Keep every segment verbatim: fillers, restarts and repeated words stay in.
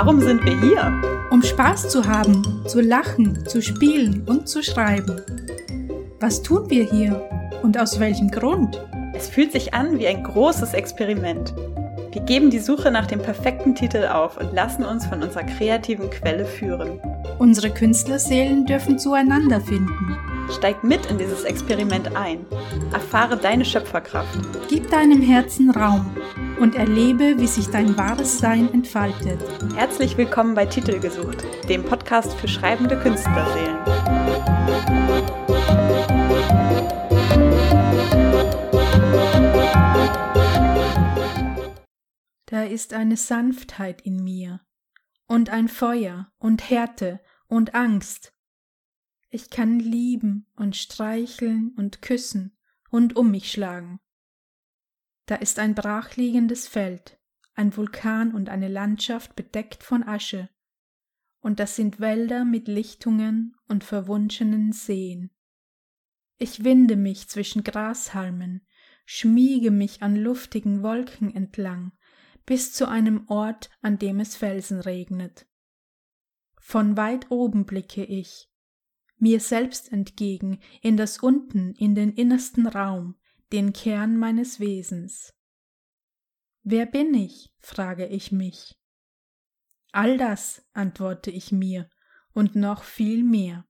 Warum sind wir hier? Um Spaß zu haben, zu lachen, zu spielen und zu schreiben. Was tun wir hier und aus welchem Grund? Es fühlt sich an wie ein großes Experiment. Wir geben die Suche nach dem perfekten Titel auf und lassen uns von unserer kreativen Quelle führen. Unsere Künstlerseelen dürfen zueinander finden. Steig mit in dieses Experiment ein. Erfahre deine Schöpferkraft. Gib deinem Herzen Raum und erlebe, wie sich dein wahres Sein entfaltet. Herzlich willkommen bei Titelgesucht, dem Podcast für schreibende Künstlerseelen. Da ist eine Sanftheit in mir und ein Feuer und Härte und Angst. Ich kann lieben und streicheln und küssen und um mich schlagen. Da ist ein brachliegendes Feld, ein Vulkan und eine Landschaft bedeckt von Asche. Und das sind Wälder mit Lichtungen und verwunschenen Seen. Ich winde mich zwischen Grashalmen, schmiege mich an luftigen Wolken entlang, bis zu einem Ort, an dem es Felsen regnet. Von weit oben blicke ich, mir selbst entgegen, in das Unten, in den innersten Raum, den Kern meines Wesens. Wer bin ich? Frage ich mich. All das, antworte ich mir, und noch viel mehr.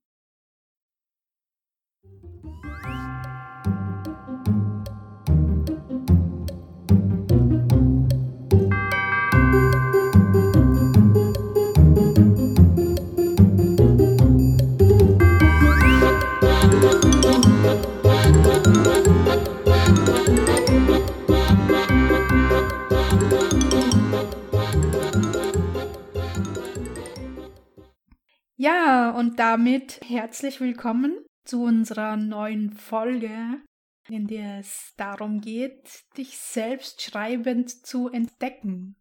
Ja, und damit herzlich willkommen zu unserer neuen Folge, in der es darum geht, dich selbst schreibend zu entdecken.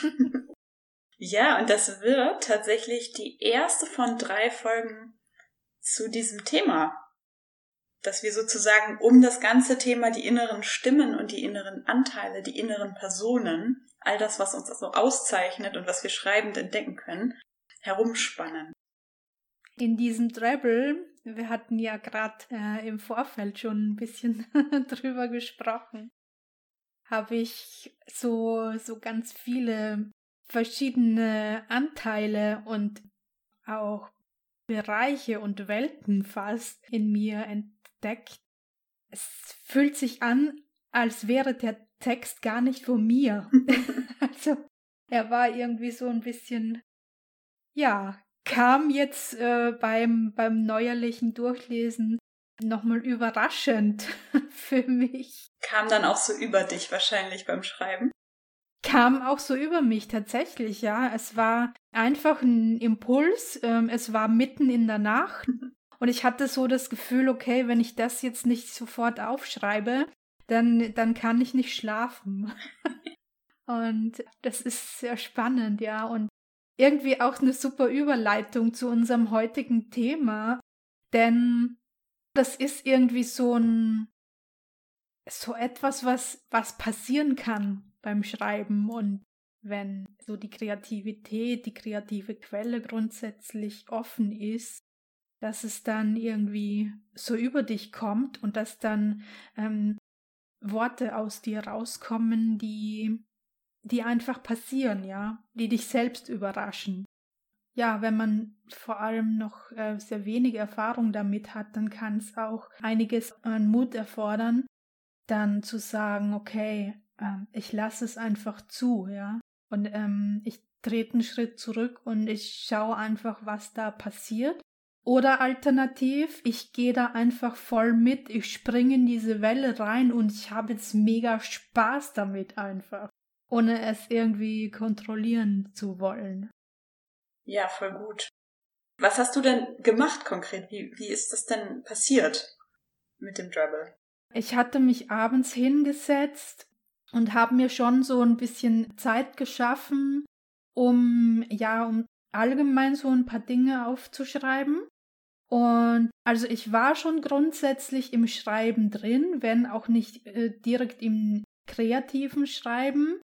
Ja, und das wird tatsächlich die erste von drei Folgen zu diesem Thema, dass wir sozusagen um das ganze Thema die inneren Stimmen und die inneren Anteile, die inneren Personen, all das, was uns so auszeichnet und was wir schreibend entdecken können, herumspannen. In diesem Treble, wir hatten ja gerade äh, im Vorfeld schon ein bisschen drüber gesprochen, habe ich so, so ganz viele verschiedene Anteile und auch Bereiche und Welten fast in mir entdeckt. Es fühlt sich an, als wäre der Text gar nicht von mir. Also er war irgendwie so ein bisschen, ja, kam jetzt äh, beim, beim neuerlichen Durchlesen nochmal überraschend für mich. Kam dann auch so über dich wahrscheinlich beim Schreiben? Kam auch so über mich tatsächlich, ja. Es war einfach ein Impuls, ähm, es war mitten in der Nacht und ich hatte so das Gefühl, okay, wenn ich das jetzt nicht sofort aufschreibe, dann, dann kann ich nicht schlafen. Und das ist sehr spannend, ja, und irgendwie auch eine super Überleitung zu unserem heutigen Thema, denn das ist irgendwie so ein, so etwas, was, was passieren kann beim Schreiben und wenn so die Kreativität, die kreative Quelle grundsätzlich offen ist, dass es dann irgendwie so über dich kommt und dass dann ähm, Worte aus dir rauskommen, die die einfach passieren, ja, die dich selbst überraschen. Ja, wenn man vor allem noch äh, sehr wenig Erfahrung damit hat, dann kann es auch einiges an Mut erfordern, dann zu sagen, okay, äh, ich lasse es einfach zu, ja, und ähm, ich trete einen Schritt zurück und ich schaue einfach, was da passiert. Oder alternativ, ich gehe da einfach voll mit, ich springe in diese Welle rein und ich habe jetzt mega Spaß damit einfach, ohne es irgendwie kontrollieren zu wollen. Ja, voll gut. Was hast du denn gemacht konkret? Wie, wie ist das denn passiert mit dem Drabble? Ich hatte mich abends hingesetzt und habe mir schon so ein bisschen Zeit geschaffen, um, ja, um allgemein so ein paar Dinge aufzuschreiben. Und also ich war schon grundsätzlich im Schreiben drin, wenn auch nicht äh, direkt im kreativen Schreiben.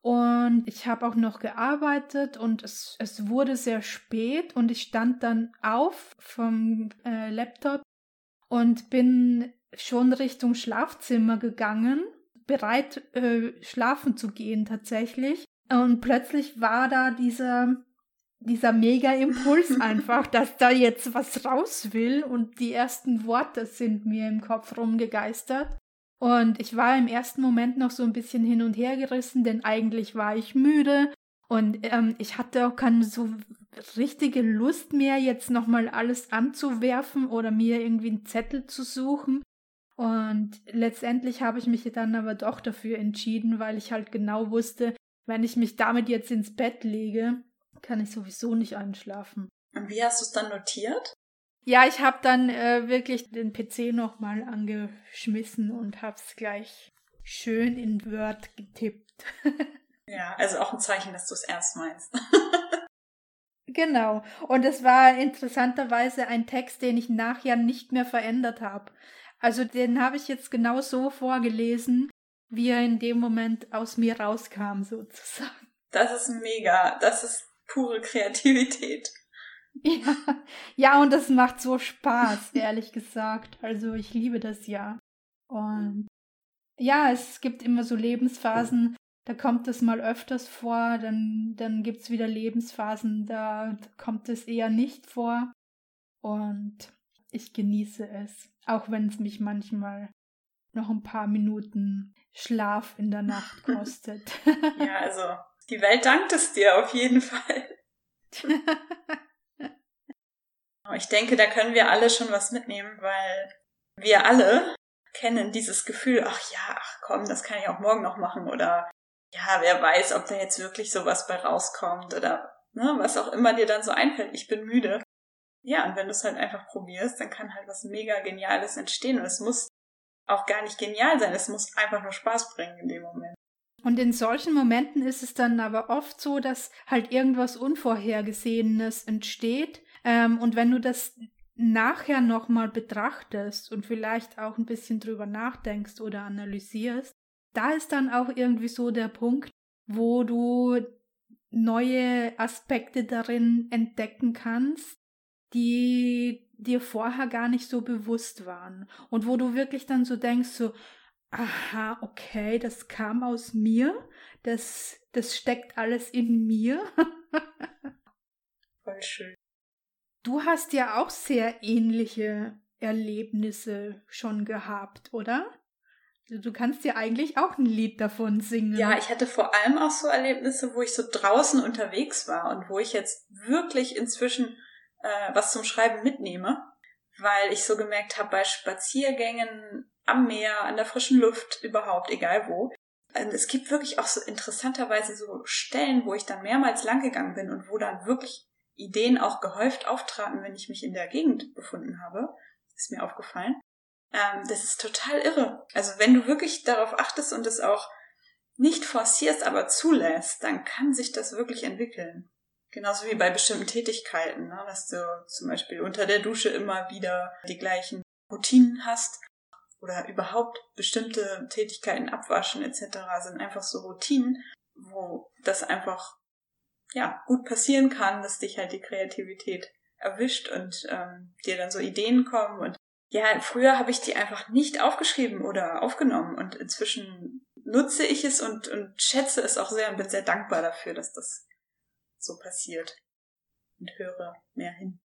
Und ich habe auch noch gearbeitet und es, es wurde sehr spät und ich stand dann auf vom äh, Laptop und bin schon Richtung Schlafzimmer gegangen, bereit äh, schlafen zu gehen tatsächlich. Und plötzlich war da dieser, dieser Mega-Impuls einfach, dass da jetzt was raus will und die ersten Worte sind mir im Kopf rumgegeistert. Und ich war im ersten Moment noch so ein bisschen hin und her gerissen, denn eigentlich war ich müde und ähm, ich hatte auch keine so richtige Lust mehr, jetzt nochmal alles anzuwerfen oder mir irgendwie einen Zettel zu suchen. Und letztendlich habe ich mich dann aber doch dafür entschieden, weil ich halt genau wusste, wenn ich mich damit jetzt ins Bett lege, kann ich sowieso nicht einschlafen. Und wie hast du es dann notiert? Ja, ich habe dann äh, wirklich den P C nochmal angeschmissen und habe es gleich schön in Word getippt. Ja, also auch ein Zeichen, dass du es ernst meinst. Genau. Und es war interessanterweise ein Text, den ich nachher nicht mehr verändert habe. Also den habe ich jetzt genau so vorgelesen, wie er in dem Moment aus mir rauskam, sozusagen. Das ist mega. Das ist pure Kreativität. Ja, ja, und das macht so Spaß, ehrlich gesagt. Also ich liebe das ja. Und ja, es gibt immer so Lebensphasen, da kommt es mal öfters vor, dann, dann gibt es wieder Lebensphasen, da kommt es eher nicht vor. Und ich genieße es, auch wenn es mich manchmal noch ein paar Minuten Schlaf in der Nacht kostet. Ja, also die Welt dankt es dir auf jeden Fall. Ich denke, da können wir alle schon was mitnehmen, weil wir alle kennen dieses Gefühl, ach ja, ach komm, das kann ich auch morgen noch machen oder ja, wer weiß, ob da jetzt wirklich sowas bei rauskommt oder ne, was auch immer dir dann so einfällt, ich bin müde. Ja, und wenn du es halt einfach probierst, dann kann halt was mega Geniales entstehen und es muss auch gar nicht genial sein, es muss einfach nur Spaß bringen in dem Moment. Und in solchen Momenten ist es dann aber oft so, dass halt irgendwas Unvorhergesehenes entsteht. Ähm, und wenn du das nachher nochmal betrachtest und vielleicht auch ein bisschen drüber nachdenkst oder analysierst, da ist dann auch irgendwie so der Punkt, wo du neue Aspekte darin entdecken kannst, die dir vorher gar nicht so bewusst waren. Und wo du wirklich dann so denkst, so, aha, okay, das kam aus mir, das, das steckt alles in mir. Voll schön. Du hast ja auch sehr ähnliche Erlebnisse schon gehabt, oder? Du kannst ja eigentlich auch ein Lied davon singen. Ja, ich hatte vor allem auch so Erlebnisse, wo ich so draußen unterwegs war und wo ich jetzt wirklich inzwischen äh, was zum Schreiben mitnehme, weil ich so gemerkt habe, bei Spaziergängen am Meer, an der frischen Luft, überhaupt, egal wo. Und es gibt wirklich auch so interessanterweise so Stellen, wo ich dann mehrmals lang gegangen bin und wo dann wirklich Ideen auch gehäuft auftraten, wenn ich mich in der Gegend befunden habe. Ist mir aufgefallen. Ähm, das ist total irre. Also wenn du wirklich darauf achtest und es auch nicht forcierst, aber zulässt, dann kann sich das wirklich entwickeln. Genauso wie bei bestimmten Tätigkeiten, ne? Dass du zum Beispiel unter der Dusche immer wieder die gleichen Routinen hast oder überhaupt bestimmte Tätigkeiten, abwaschen et cetera sind einfach so Routinen, wo das einfach ja gut passieren kann, dass dich halt die Kreativität erwischt und ähm, dir dann so Ideen kommen. Und ja, früher habe ich die einfach nicht aufgeschrieben oder aufgenommen und inzwischen nutze ich es und, und schätze es auch sehr und bin sehr dankbar dafür, dass das so passiert und höre mehr hin.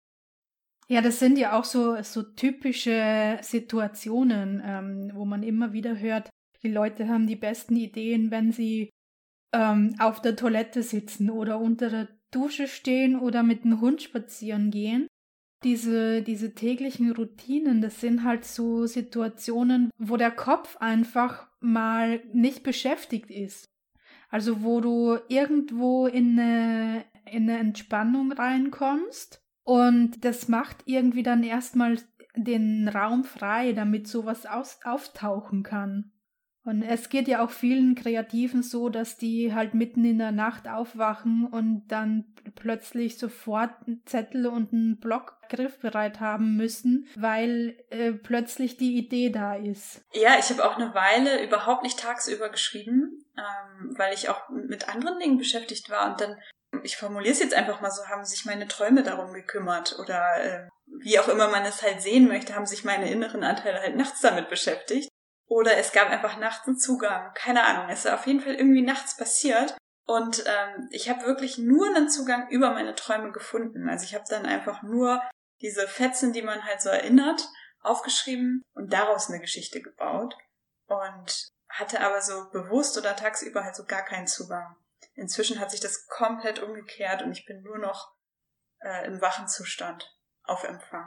Ja, das sind ja auch so, so typische Situationen, ähm, wo man immer wieder hört, die Leute haben die besten Ideen, wenn sie ähm, auf der Toilette sitzen oder unter der Dusche stehen oder mit dem Hund spazieren gehen. Diese, diese täglichen Routinen, das sind halt so Situationen, wo der Kopf einfach mal nicht beschäftigt ist. Also wo du irgendwo in eine, in eine Entspannung reinkommst und das macht irgendwie dann erstmal den Raum frei, damit sowas aus, auftauchen kann. Und es geht ja auch vielen Kreativen so, dass die halt mitten in der Nacht aufwachen und dann plötzlich sofort einen Zettel und einen Block griffbereit haben müssen, weil äh, plötzlich die Idee da ist. Ja, ich habe auch eine Weile überhaupt nicht tagsüber geschrieben. ähm, weil ich auch mit anderen Dingen beschäftigt war. Und dann, ich formuliere es jetzt einfach mal so, haben sich meine Träume darum gekümmert oder äh, wie auch immer man es halt sehen möchte, haben sich meine inneren Anteile halt nachts damit beschäftigt. Oder es gab einfach nachts einen Zugang. Keine Ahnung, es ist auf jeden Fall irgendwie nachts passiert. Und ähm, ich habe wirklich nur einen Zugang über meine Träume gefunden. Also ich habe dann einfach nur diese Fetzen, die man halt so erinnert, aufgeschrieben und daraus eine Geschichte gebaut. Und hatte aber so bewusst oder tagsüber halt so gar keinen Zugang. Inzwischen hat sich das komplett umgekehrt und ich bin nur noch äh, im wachen Zustand auf Empfang.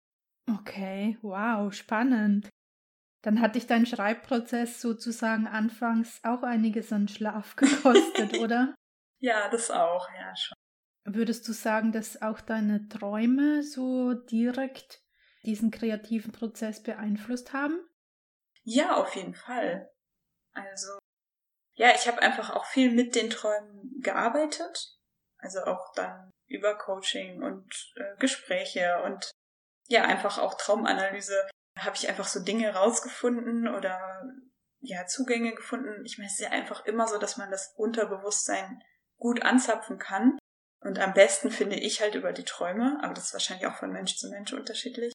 Okay, wow, spannend. Dann hat dich dein Schreibprozess sozusagen anfangs auch einiges an Schlaf gekostet, oder? Ja, das auch, ja schon. Würdest du sagen, dass auch deine Träume so direkt diesen kreativen Prozess beeinflusst haben? Ja, auf jeden Fall. Also, ja, ich habe einfach auch viel mit den Träumen gearbeitet. Also auch dann über Coaching und äh, Gespräche und ja, einfach auch Traumanalyse. Habe ich einfach so Dinge rausgefunden oder ja, Zugänge gefunden. Ich meine, es ist ja einfach immer so, dass man das Unterbewusstsein gut anzapfen kann. Und am besten finde ich halt über die Träume, aber das ist wahrscheinlich auch von Mensch zu Mensch unterschiedlich.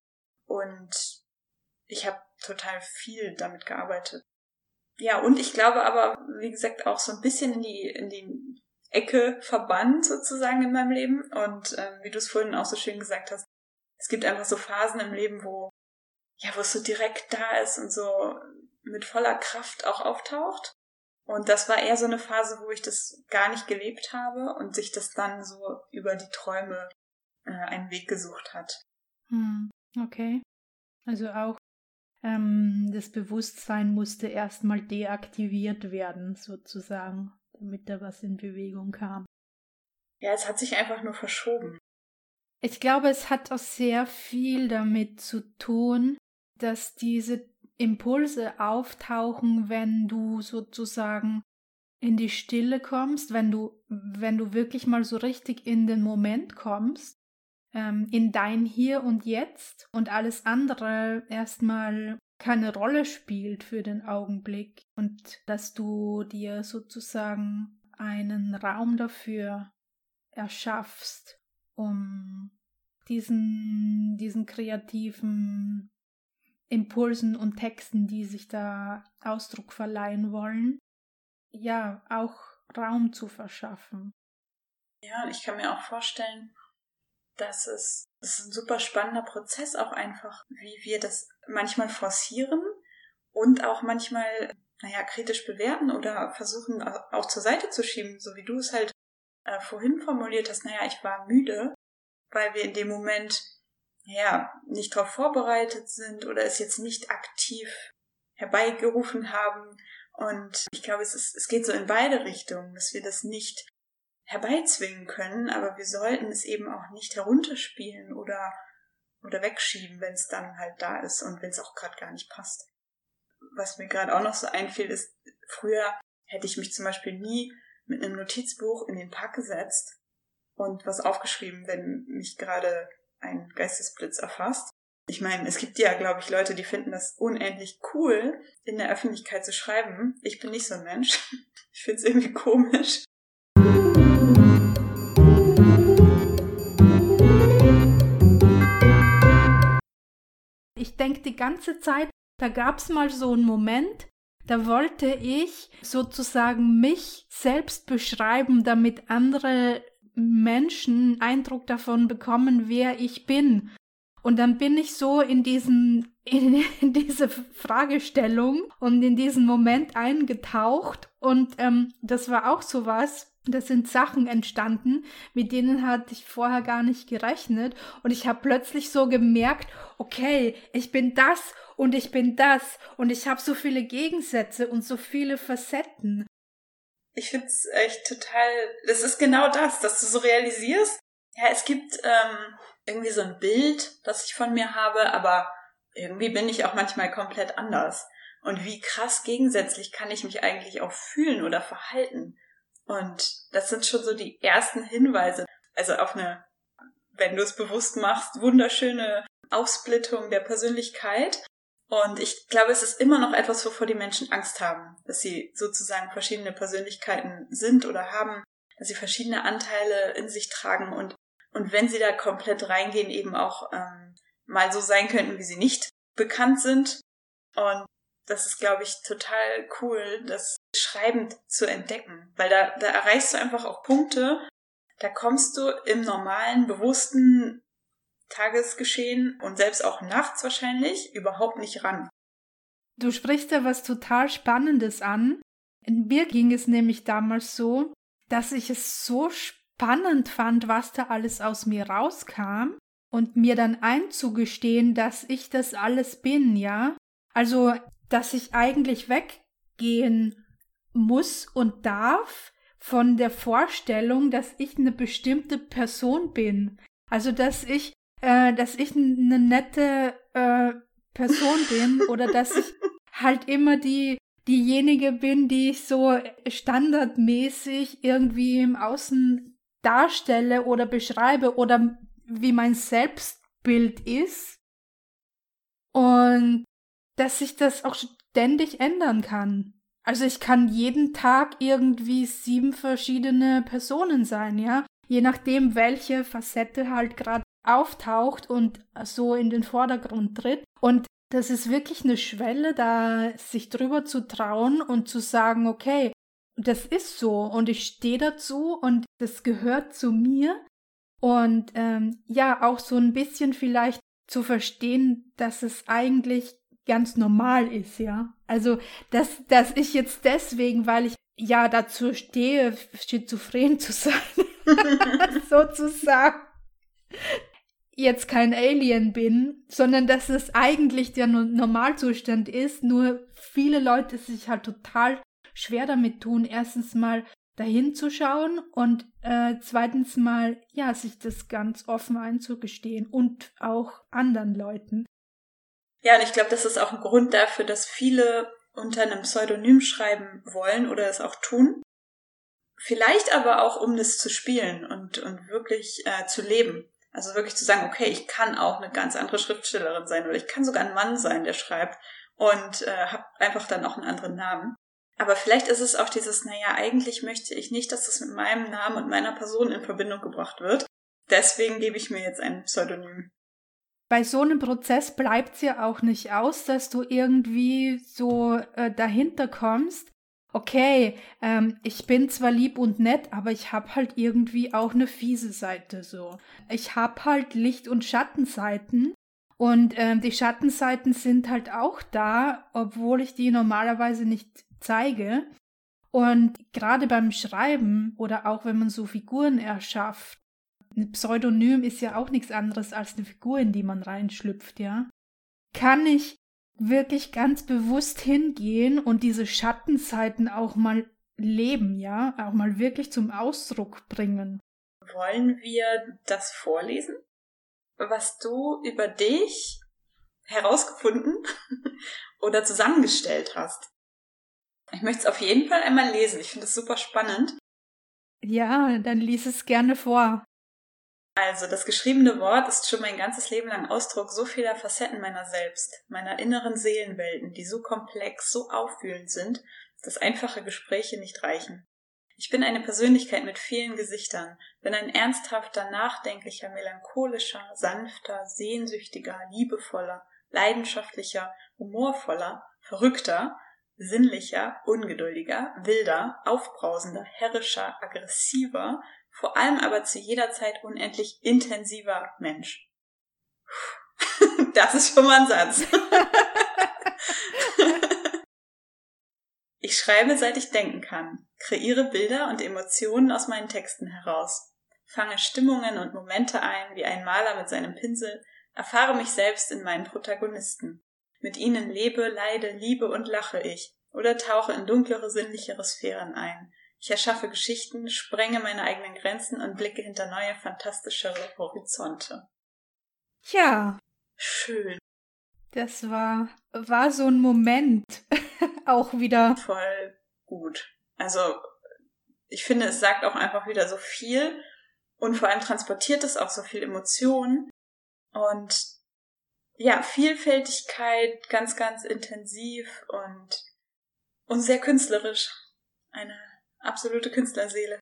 Und ich habe total viel damit gearbeitet. Ja, und ich glaube aber, wie gesagt, auch so ein bisschen in die in die Ecke verbannt sozusagen in meinem Leben. Und ähm, wie du es vorhin auch so schön gesagt hast, es gibt einfach so Phasen im Leben, wo ja, wo es so direkt da ist und so mit voller Kraft auch auftaucht. Und das war eher so eine Phase, wo ich das gar nicht gelebt habe und sich das dann so über die Träume äh, einen Weg gesucht hat. Hm, okay. Also auch ähm, das Bewusstsein musste erstmal deaktiviert werden, sozusagen, damit da was in Bewegung kam. Ja, es hat sich einfach nur verschoben. Ich glaube, es hat auch sehr viel damit zu tun, dass diese Impulse auftauchen, wenn du sozusagen in die Stille kommst, wenn du, wenn du wirklich mal so richtig in den Moment kommst, ähm, in dein Hier und Jetzt und alles andere erstmal keine Rolle spielt für den Augenblick und dass du dir sozusagen einen Raum dafür erschaffst, um diesen, diesen kreativen Impulsen und Texten, die sich da Ausdruck verleihen wollen, ja, auch Raum zu verschaffen. Ja, ich kann mir auch vorstellen, dass es, es ist ein super spannender Prozess auch einfach, wie wir das manchmal forcieren und auch manchmal, naja, kritisch bewerten oder versuchen auch zur Seite zu schieben, so wie du es halt äh, vorhin formuliert hast, naja, ich war müde, weil wir in dem Moment, ja, nicht darauf vorbereitet sind oder es jetzt nicht aktiv herbeigerufen haben. Und ich glaube, es ist, es geht so in beide Richtungen, dass wir das nicht herbeizwingen können, aber wir sollten es eben auch nicht herunterspielen oder, oder wegschieben, wenn es dann halt da ist und wenn es auch gerade gar nicht passt. Was mir gerade auch noch so einfiel, ist, früher hätte ich mich zum Beispiel nie mit einem Notizbuch in den Park gesetzt und was aufgeschrieben, wenn mich gerade ein Geistesblitz erfasst. Ich meine, es gibt ja, glaube ich, Leute, die finden das unendlich cool, in der Öffentlichkeit zu schreiben. Ich bin nicht so ein Mensch. Ich finde es irgendwie komisch. Ich denke die ganze Zeit, da gab es mal so einen Moment, da wollte ich sozusagen mich selbst beschreiben, damit andere Menschen Eindruck davon bekommen, wer ich bin. Und dann bin ich so in diesen, in, in diese Fragestellung und in diesen Moment eingetaucht. Und ähm, das war auch sowas. Das sind Sachen entstanden, mit denen hatte ich vorher gar nicht gerechnet. Und ich habe plötzlich so gemerkt, okay, ich bin das und ich bin das. Und ich habe so viele Gegensätze und so viele Facetten. Ich find's echt total, das ist genau das, dass du so realisierst. Ja, es gibt ähm, irgendwie so ein Bild, das ich von mir habe, aber irgendwie bin ich auch manchmal komplett anders. Und wie krass gegensätzlich kann ich mich eigentlich auch fühlen oder verhalten? Und das sind schon so die ersten Hinweise, also auf eine, wenn du es bewusst machst, wunderschöne Aufsplittung der Persönlichkeit. Und ich glaube, es ist immer noch etwas, wovor die Menschen Angst haben, dass sie sozusagen verschiedene Persönlichkeiten sind oder haben, dass sie verschiedene Anteile in sich tragen und und wenn sie da komplett reingehen, eben auch ähm, mal so sein könnten, wie sie nicht bekannt sind. Und das ist, glaube ich, total cool, das schreibend zu entdecken, weil da, da erreichst du einfach auch Punkte, da kommst du im normalen, bewussten Tagesgeschehen und selbst auch nachts wahrscheinlich überhaupt nicht ran. Du sprichst da was total Spannendes an. Mir ging es nämlich damals so, dass ich es so spannend fand, was da alles aus mir rauskam und mir dann einzugestehen, dass ich das alles bin, ja. Also, dass ich eigentlich weggehen muss und darf von der Vorstellung, dass ich eine bestimmte Person bin. Also, dass ich, äh, dass ich eine nette äh, Person bin oder dass ich halt immer die diejenige bin, die ich so standardmäßig irgendwie im Außen darstelle oder beschreibe oder wie mein Selbstbild ist und dass sich das auch ständig ändern kann. Also ich kann jeden Tag irgendwie sieben verschiedene Personen sein, ja, je nachdem, welche Facette halt gerade auftaucht und so in den Vordergrund tritt. Und das ist wirklich eine Schwelle, da sich drüber zu trauen und zu sagen, okay, das ist so und ich stehe dazu und das gehört zu mir. Und ähm, ja, auch so ein bisschen vielleicht zu verstehen, dass es eigentlich ganz normal ist, ja. Also, dass, dass ich jetzt deswegen, weil ich ja dazu stehe, schizophren zu sein, sozusagen, jetzt kein Alien bin, sondern dass es eigentlich der Normalzustand ist, nur viele Leute sich halt total schwer damit tun, erstens mal dahin zu schauen und äh, zweitens mal, ja, sich das ganz offen einzugestehen und auch anderen Leuten. Ja, und ich glaube, das ist auch ein Grund dafür, dass viele unter einem Pseudonym schreiben wollen oder es auch tun. Vielleicht aber auch, um das zu spielen und, und wirklich äh, zu leben. Also wirklich zu sagen, okay, ich kann auch eine ganz andere Schriftstellerin sein oder ich kann sogar ein Mann sein, der schreibt und äh, habe einfach dann auch einen anderen Namen. Aber vielleicht ist es auch dieses, naja, eigentlich möchte ich nicht, dass das mit meinem Namen und meiner Person in Verbindung gebracht wird. Deswegen gebe ich mir jetzt ein Pseudonym. Bei so einem Prozess bleibt es ja auch nicht aus, dass du irgendwie so äh, dahinter kommst, okay, ähm, ich bin zwar lieb und nett, aber ich habe halt irgendwie auch eine fiese Seite so. Ich habe halt Licht- und Schattenseiten und ähm, die Schattenseiten sind halt auch da, obwohl ich die normalerweise nicht zeige. Und gerade beim Schreiben oder auch wenn man so Figuren erschafft, ein Pseudonym ist ja auch nichts anderes als eine Figur, in die man reinschlüpft, ja, kann ich wirklich ganz bewusst hingehen und diese Schattenseiten auch mal leben, ja, auch mal wirklich zum Ausdruck bringen. Wollen wir das vorlesen, was du über dich herausgefunden oder zusammengestellt hast? Ich möchte es auf jeden Fall einmal lesen. Ich finde es super spannend. Ja, dann lies es gerne vor. Also, das geschriebene Wort ist schon mein ganzes Leben lang Ausdruck so vieler Facetten meiner selbst, meiner inneren Seelenwelten, die so komplex, so aufwühlend sind, dass einfache Gespräche nicht reichen. Ich bin eine Persönlichkeit mit vielen Gesichtern, bin ein ernsthafter, nachdenklicher, melancholischer, sanfter, sehnsüchtiger, liebevoller, leidenschaftlicher, humorvoller, verrückter, sinnlicher, ungeduldiger, wilder, aufbrausender, herrischer, aggressiver, vor allem aber zu jeder Zeit unendlich intensiver Mensch. Das ist schon mal ein Satz. Ich schreibe, seit ich denken kann, kreiere Bilder und Emotionen aus meinen Texten heraus, fange Stimmungen und Momente ein, wie ein Maler mit seinem Pinsel, erfahre mich selbst in meinen Protagonisten. Mit ihnen lebe, leide, liebe und lache ich oder tauche in dunklere, sinnlichere Sphären ein. Ich erschaffe Geschichten, sprenge meine eigenen Grenzen und blicke hinter neue, fantastischere Horizonte. Tja. Schön. Das war, war so ein Moment. Auch wieder. Voll gut. Also, ich finde, es sagt auch einfach wieder so viel und vor allem transportiert es auch so viel Emotionen. Und ja, Vielfältigkeit, ganz, ganz intensiv und, und sehr künstlerisch. Eine absolute Künstlerseele.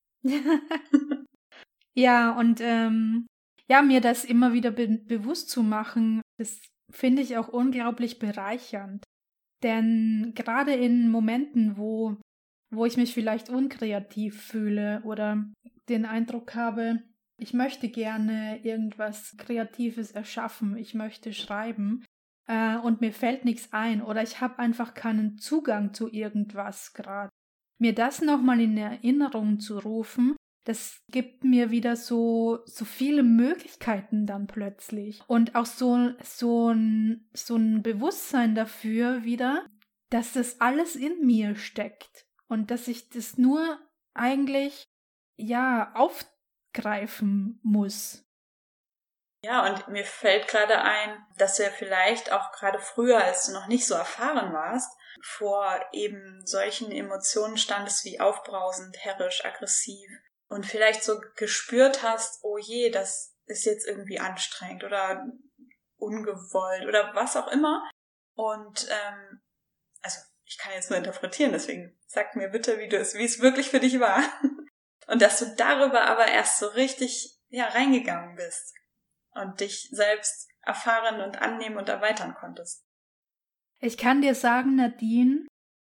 Ja, und ähm, ja, mir das immer wieder be- bewusst zu machen, das finde ich auch unglaublich bereichernd. Denn gerade in Momenten, wo, wo ich mich vielleicht unkreativ fühle oder den Eindruck habe, ich möchte gerne irgendwas Kreatives erschaffen, ich möchte schreiben äh, und mir fällt nichts ein oder ich habe einfach keinen Zugang zu irgendwas gerade. Mir das nochmal in Erinnerung zu rufen, das gibt mir wieder so, so viele Möglichkeiten dann plötzlich und auch so, so, ein, so ein Bewusstsein dafür wieder, dass das alles in mir steckt und dass ich das nur eigentlich, ja, aufgreifen muss. Ja, und mir fällt gerade ein, dass du ja vielleicht auch gerade früher, als du noch nicht so erfahren warst, vor eben solchen Emotionen standest wie aufbrausend, herrisch, aggressiv und vielleicht so gespürt hast, oh je, das ist jetzt irgendwie anstrengend oder ungewollt oder was auch immer. Und ähm, also ich kann jetzt nur interpretieren, deswegen sag mir bitte, wie du es, wie es wirklich für dich war. Und dass du darüber aber erst so richtig ja reingegangen bist und dich selbst erfahren und annehmen und erweitern konntest. Ich kann dir sagen, Nadine,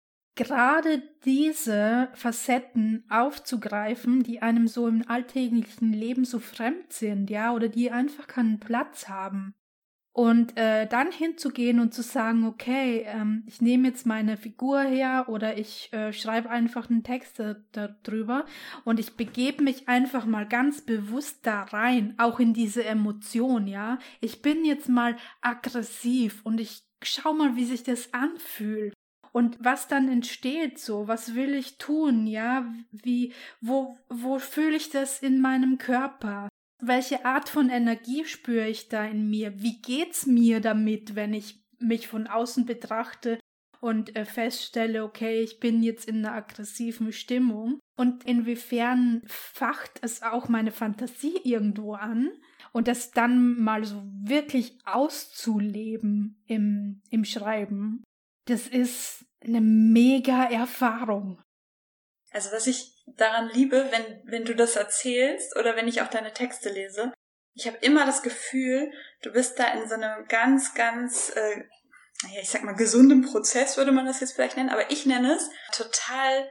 gerade diese Facetten aufzugreifen, die einem so im alltäglichen Leben so fremd sind, ja, oder die einfach keinen Platz haben. Und äh, dann hinzugehen und zu sagen, okay, ähm, ich nehme jetzt meine Figur her oder ich äh, schreibe einfach einen Text darüber und ich begebe mich einfach mal ganz bewusst da rein, auch in diese Emotion, ja. Ich bin jetzt mal aggressiv und ich schau mal, wie sich das anfühlt. Und was dann entsteht so, was will ich tun, ja, wie, wo, wo fühle ich das in meinem Körper? Welche Art von Energie spüre ich da in mir? Wie geht's mir damit, wenn ich mich von außen betrachte und äh, feststelle, okay, ich bin jetzt in einer aggressiven Stimmung? Und inwiefern facht es auch meine Fantasie irgendwo an? Und das dann mal so wirklich auszuleben im, im Schreiben, das ist eine mega Erfahrung. Also was ich daran liebe, wenn, wenn du das erzählst oder wenn ich auch deine Texte lese, ich habe immer das Gefühl, du bist da in so einem ganz, ganz, äh, naja, ich sag mal, gesunden Prozess, würde man das jetzt vielleicht nennen, aber ich nenne es total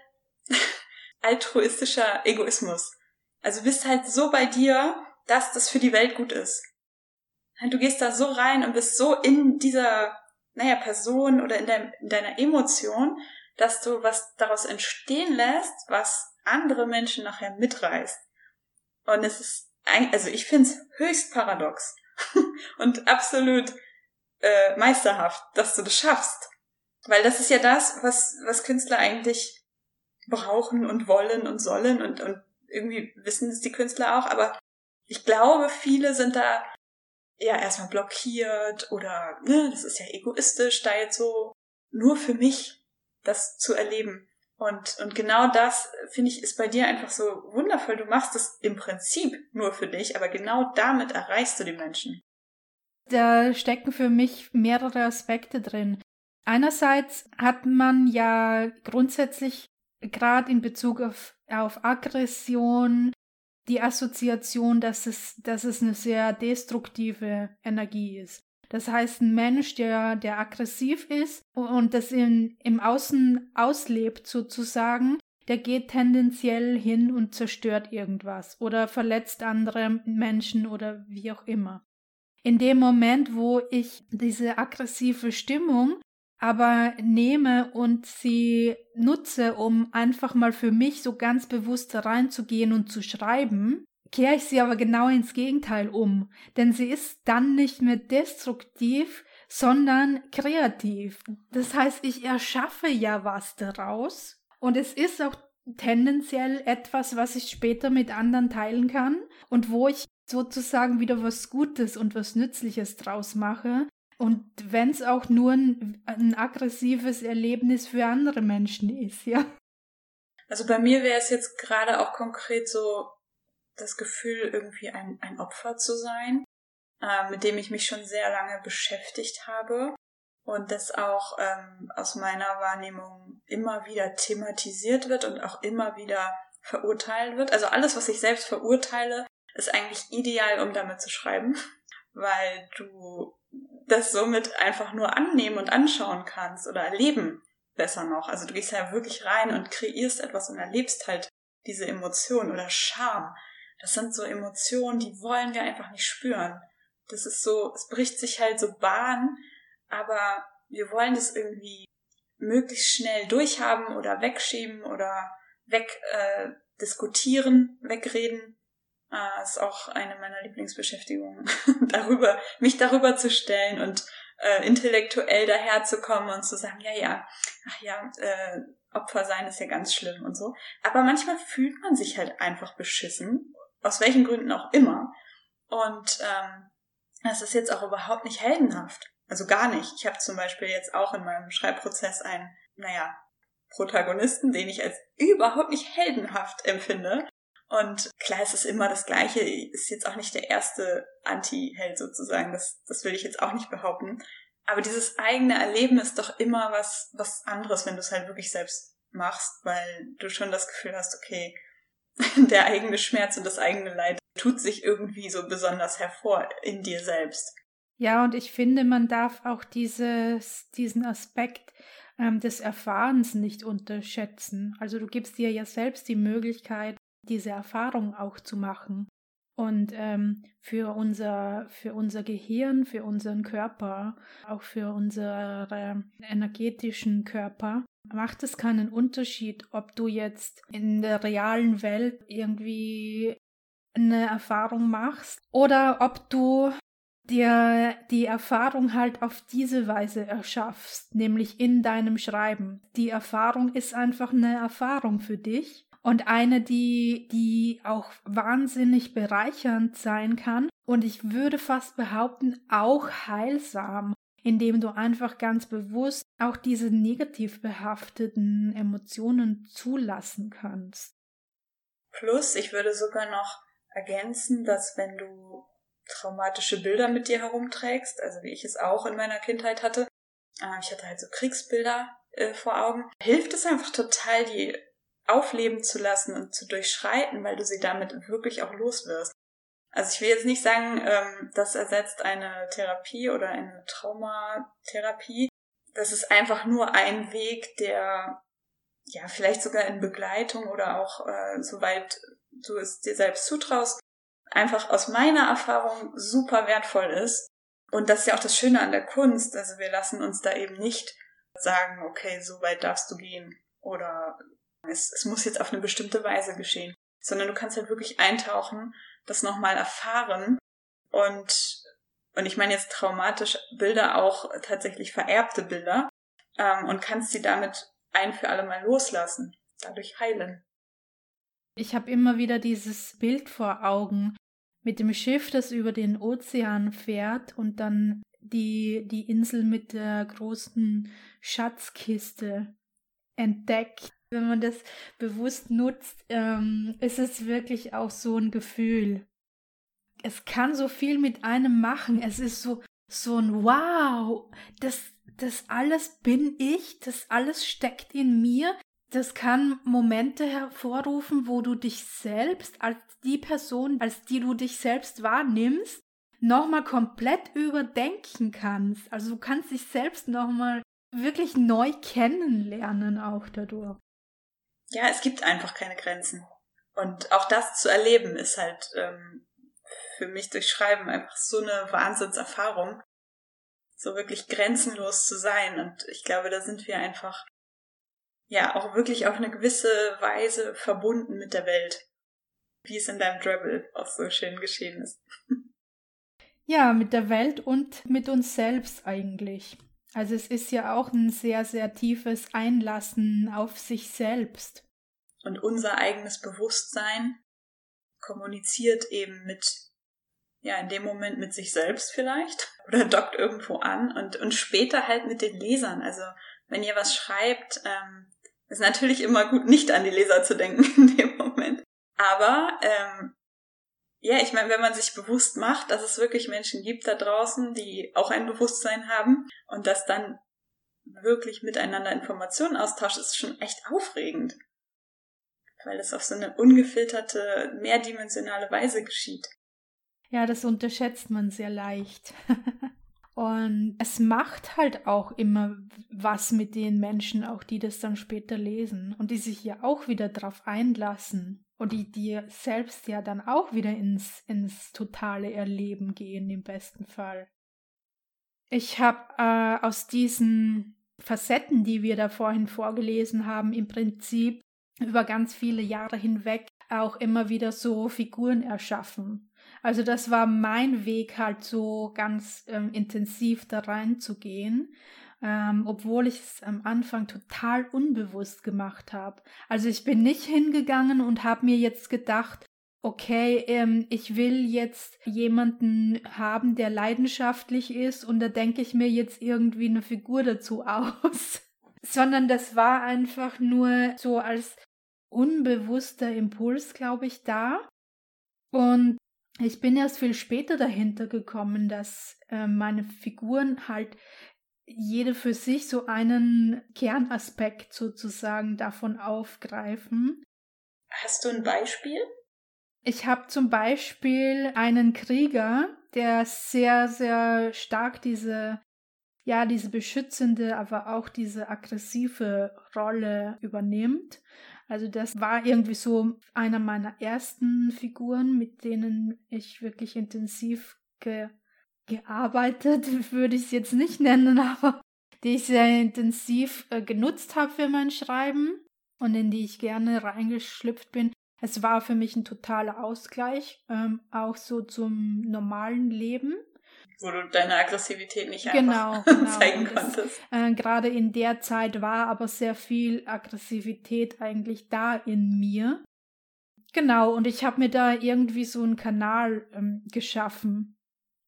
altruistischer Egoismus. Also du bist halt so bei dir, dass das für die Welt gut ist. Du gehst da so rein und bist so in dieser, naja, Person oder in, der, in deiner Emotion, dass du was daraus entstehen lässt, was andere Menschen nachher mitreißt. Und es ist, also ich finde es höchst paradox und absolut äh, meisterhaft, dass du das schaffst. Weil das ist ja das, was, was Künstler eigentlich brauchen und wollen und sollen und, und irgendwie wissen es die Künstler auch, aber ich glaube, viele sind da ja erstmal blockiert oder, ne, das ist ja egoistisch, da jetzt so nur für mich das zu erleben. Und, und genau das, finde ich, ist bei dir einfach so wundervoll. Du machst es im Prinzip nur für dich, aber genau damit erreichst du die Menschen. Da stecken für mich mehrere Aspekte drin. Einerseits hat man ja grundsätzlich gerade in Bezug auf, auf Aggression die Assoziation, dass es, dass es eine sehr destruktive Energie ist. Das heißt, ein Mensch, der, der aggressiv ist und das in, im Außen auslebt sozusagen, der geht tendenziell hin und zerstört irgendwas oder verletzt andere Menschen oder wie auch immer. In dem Moment, wo ich diese aggressive Stimmung aber nehme und sie nutze, um einfach mal für mich so ganz bewusst reinzugehen und zu schreiben, kehre ich sie aber genau ins Gegenteil um. Denn sie ist dann nicht mehr destruktiv, sondern kreativ. Das heißt, ich erschaffe ja was daraus und es ist auch tendenziell etwas, was ich später mit anderen teilen kann und wo ich sozusagen wieder was Gutes und was Nützliches draus mache. Und wenn es auch nur ein, ein aggressives Erlebnis für andere Menschen ist, ja. Also bei mir wäre es jetzt gerade auch konkret so das Gefühl, irgendwie ein, ein Opfer zu sein. äh, mit dem ich mich schon sehr lange beschäftigt habe und das auch ähm, aus meiner Wahrnehmung immer wieder thematisiert wird und auch immer wieder verurteilt wird. Also alles, was ich selbst verurteile, ist eigentlich ideal, um damit zu schreiben, weil du das somit einfach nur annehmen und anschauen kannst oder erleben, besser noch. Also du gehst ja wirklich rein und kreierst etwas und erlebst halt diese Emotion oder Scham. Das sind so Emotionen, die wollen wir einfach nicht spüren. Das ist so, es bricht sich halt so Bahn, aber wir wollen das irgendwie möglichst schnell durchhaben oder wegschieben oder wegdiskutieren, äh, wegreden. Äh, ist auch eine meiner Lieblingsbeschäftigungen, darüber, mich darüber zu stellen und äh, intellektuell daherzukommen und zu sagen, ja, ja, ach ja, äh, Opfer sein ist ja ganz schlimm und so. Aber manchmal fühlt man sich halt einfach beschissen, aus welchen Gründen auch immer. Und ähm, das ist jetzt auch überhaupt nicht heldenhaft. Also gar nicht. Ich habe zum Beispiel jetzt auch in meinem Schreibprozess einen, naja, Protagonisten, den ich als überhaupt nicht heldenhaft empfinde. Und klar, es ist immer das Gleiche, ist jetzt auch nicht der erste Anti-Held sozusagen, das, das will ich jetzt auch nicht behaupten. Aber dieses eigene Erleben ist doch immer was, was anderes, wenn du es halt wirklich selbst machst, weil du schon das Gefühl hast, okay, der eigene Schmerz und das eigene Leid tut sich irgendwie so besonders hervor in dir selbst. Ja, und ich finde, man darf auch dieses, diesen Aspekt ähm, des Erfahrens nicht unterschätzen. Also du gibst dir ja selbst die Möglichkeit, diese Erfahrung auch zu machen. Und ähm, für unser, für unser Gehirn, für unseren Körper, auch für unseren energetischen Körper, macht es keinen Unterschied, ob du jetzt in der realen Welt irgendwie eine Erfahrung machst oder ob du dir die Erfahrung halt auf diese Weise erschaffst, nämlich in deinem Schreiben. Die Erfahrung ist einfach eine Erfahrung für dich. Und eine, die, die auch wahnsinnig bereichernd sein kann und ich würde fast behaupten, auch heilsam, indem du einfach ganz bewusst auch diese negativ behafteten Emotionen zulassen kannst. Plus, ich würde sogar noch ergänzen, dass wenn du traumatische Bilder mit dir herumträgst, also wie ich es auch in meiner Kindheit hatte, äh, ich hatte halt so Kriegsbilder äh, vor Augen, hilft es einfach total, die aufleben zu lassen und zu durchschreiten, weil du sie damit wirklich auch los wirst. Also ich will jetzt nicht sagen, ähm, das ersetzt eine Therapie oder eine Traumatherapie. Das ist einfach nur ein Weg, der ja vielleicht sogar in Begleitung oder auch äh, soweit du es dir selbst zutraust, einfach aus meiner Erfahrung super wertvoll ist. Und das ist ja auch das Schöne an der Kunst. Also wir lassen uns da eben nicht sagen, okay, so weit darfst du gehen oder Es, es muss jetzt auf eine bestimmte Weise geschehen, sondern du kannst halt wirklich eintauchen, das nochmal erfahren und, und ich meine jetzt traumatische Bilder, auch tatsächlich vererbte Bilder, ähm, und kannst sie damit ein für alle Mal loslassen, dadurch heilen. Ich habe immer wieder dieses Bild vor Augen mit dem Schiff, das über den Ozean fährt und dann die, die Insel mit der großen Schatzkiste entdeckt. Wenn man das bewusst nutzt, ähm, ist es wirklich auch so ein Gefühl. Es kann so viel mit einem machen. Es ist so, so ein Wow, das, das alles bin ich, das alles steckt in mir. Das kann Momente hervorrufen, wo du dich selbst als die Person, als die du dich selbst wahrnimmst, nochmal komplett überdenken kannst. Also du kannst dich selbst nochmal wirklich neu kennenlernen auch dadurch. Ja, es gibt einfach keine Grenzen. Und auch das zu erleben ist halt ähm, für mich durch Schreiben einfach so eine Wahnsinnserfahrung, so wirklich grenzenlos zu sein. Und ich glaube, da sind wir einfach ja auch wirklich auf eine gewisse Weise verbunden mit der Welt, wie es in deinem Drabble auch so schön geschehen ist. Ja, mit der Welt und mit uns selbst eigentlich. Also es ist ja auch ein sehr, sehr tiefes Einlassen auf sich selbst. Und unser eigenes Bewusstsein kommuniziert eben mit, ja, in dem Moment mit sich selbst vielleicht oder dockt irgendwo an und, und später halt mit den Lesern. Also wenn ihr was schreibt, ähm, ist natürlich immer gut, nicht an die Leser zu denken in dem Moment. Aber ähm, Ja, ich meine, wenn man sich bewusst macht, dass es wirklich Menschen gibt da draußen, die auch ein Bewusstsein haben und das dann wirklich miteinander Informationen austauscht, ist schon echt aufregend. Weil es auf so eine ungefilterte, mehrdimensionale Weise geschieht. Ja, das unterschätzt man sehr leicht. Und es macht halt auch immer was mit den Menschen, auch die das dann später lesen und die sich ja auch wieder drauf einlassen und die, die selbst ja dann auch wieder ins, ins totale Erleben gehen, im besten Fall. Ich habe äh, aus diesen Facetten, die wir da vorhin vorgelesen haben, im Prinzip über ganz viele Jahre hinweg auch immer wieder so Figuren erschaffen. Also das war mein Weg halt so ganz ähm, intensiv da reinzugehen, ähm, obwohl ich es am Anfang total unbewusst gemacht habe. Also ich bin nicht hingegangen und habe mir jetzt gedacht, okay, ähm, ich will jetzt jemanden haben, der leidenschaftlich ist und da denke ich mir jetzt irgendwie eine Figur dazu aus. Sondern das war einfach nur so als unbewusster Impuls, glaube ich, da. Und ich bin erst viel später dahinter gekommen, dass äh, meine Figuren halt jede für sich so einen Kernaspekt sozusagen davon aufgreifen. Hast du ein Beispiel? Ich habe zum Beispiel einen Krieger, der sehr, sehr stark diese, ja, diese beschützende, aber auch diese aggressive Rolle übernimmt. Also das war irgendwie so einer meiner ersten Figuren, mit denen ich wirklich intensiv ge- gearbeitet, würde ich es jetzt nicht nennen, aber die ich sehr intensiv äh, genutzt habe für mein Schreiben und in die ich gerne reingeschlüpft bin. Es war für mich ein totaler Ausgleich, ähm, auch so zum normalen Leben. Wo du deine Aggressivität nicht genau, einfach genau. zeigen Und konntest. Das, äh, gerade in der Zeit war aber sehr viel Aggressivität eigentlich da in mir. Genau, und ich habe mir da irgendwie so einen Kanal ähm, geschaffen.